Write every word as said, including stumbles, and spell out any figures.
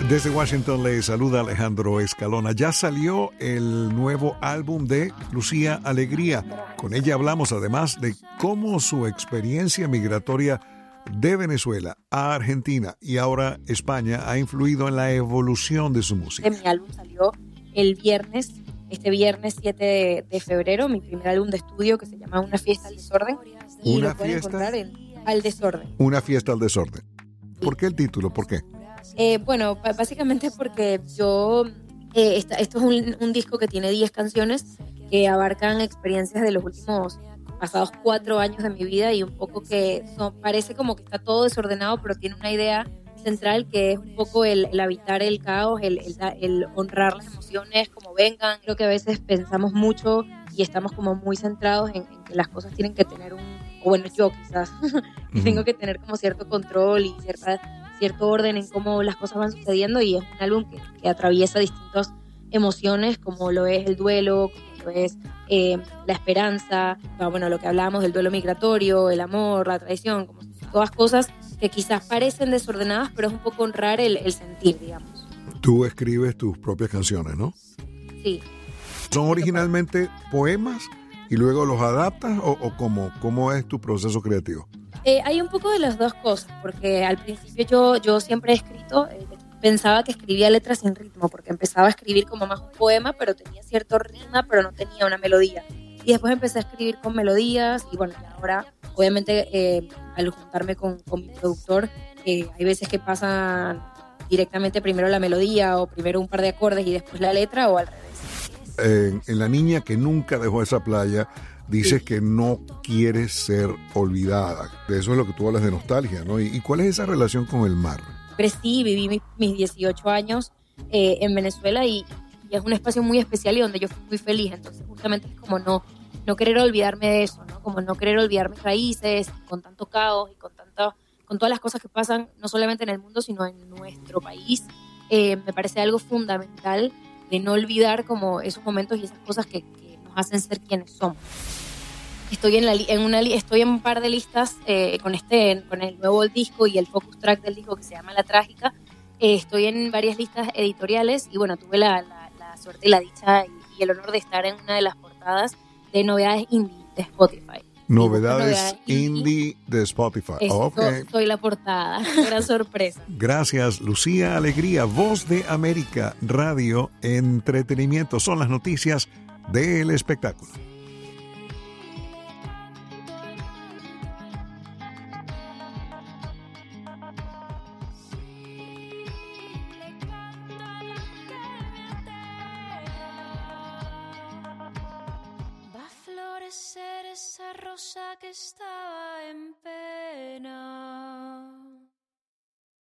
Desde Washington le saluda Alejandro Escalona. Ya salió el nuevo álbum de Lucía Alegría. Con ella hablamos además de cómo su experiencia migratoria de Venezuela a Argentina y ahora España ha influido en la evolución de su música. Mi álbum salió el viernes, este viernes siete de, de febrero, mi primer álbum de estudio que se llama Una fiesta al desorden. Y Una lo pueden fiesta encontrar en Al Desorden. Una fiesta al desorden. ¿Por qué el título? ¿Por qué? Eh, bueno, b- básicamente porque yo, eh, esta- esto es un, un disco que tiene diez canciones que abarcan experiencias de los últimos pasados cuatro años de mi vida y un poco que son, parece como que está todo desordenado, pero tiene una idea central que es un poco el, el habitar el caos, el, el, el honrar las emociones como vengan. Creo que a veces pensamos mucho y estamos como muy centrados en, en que las cosas tienen que tener un, o bueno, yo quizás, que tengo que tener como cierto control y cierta, cierto orden en cómo las cosas van sucediendo, y es un álbum que, que atraviesa distintas emociones como lo es el duelo, como lo es eh, la esperanza, bueno, lo que hablábamos del duelo migratorio, el amor, la traición, como todas cosas que quizás parecen desordenadas, pero es un poco honrar el, el sentir, digamos. Tú escribes tus propias canciones, ¿no? Sí. ¿Son originalmente poemas y luego los adaptas o, o cómo, cómo es tu proceso creativo? Eh, hay un poco de las dos cosas, porque al principio yo, yo siempre he escrito, eh, pensaba que escribía letras sin ritmo, porque empezaba a escribir como más un poema, pero tenía cierto ritmo, pero no tenía una melodía. Y después empecé a escribir con melodías, y bueno, ahora obviamente eh, al juntarme con, con mi productor, eh, hay veces que pasan directamente primero la melodía, o primero un par de acordes y después la letra, o al revés. En, en La niña que nunca dejó esa playa, dices Sí. que no quieres ser olvidada. De eso es lo que tú hablas de nostalgia, ¿no? ¿Y, y cuál es esa relación con el mar? Crecí, viví mis, mis dieciocho años eh, en Venezuela, y, y es un espacio muy especial y donde yo fui muy feliz. Entonces justamente es como no, no querer olvidarme de eso, ¿no? Como no querer olvidar mis raíces, con tanto caos y con, tanto, con todas las cosas que pasan, no solamente en el mundo, sino en nuestro país. Eh, me parece algo fundamental de no olvidar como esos momentos y esas cosas que, que nos hacen ser quienes somos. Estoy en, la, en una estoy en un par de listas eh, con este con el nuevo disco y el focus track del disco que se llama La Trágica. Eh, estoy en varias listas editoriales y bueno, tuve la, la, la suerte y la dicha y, y el honor de estar en una de las portadas de novedades indie de Spotify. Novedades indie de Spotify. Es, Okay. so, soy la portada. Gran sorpresa. Gracias, Lucía Alegría, Voz de América, Radio, Entretenimiento. Son las noticias del espectáculo. Va a florecer esa rosa que estaba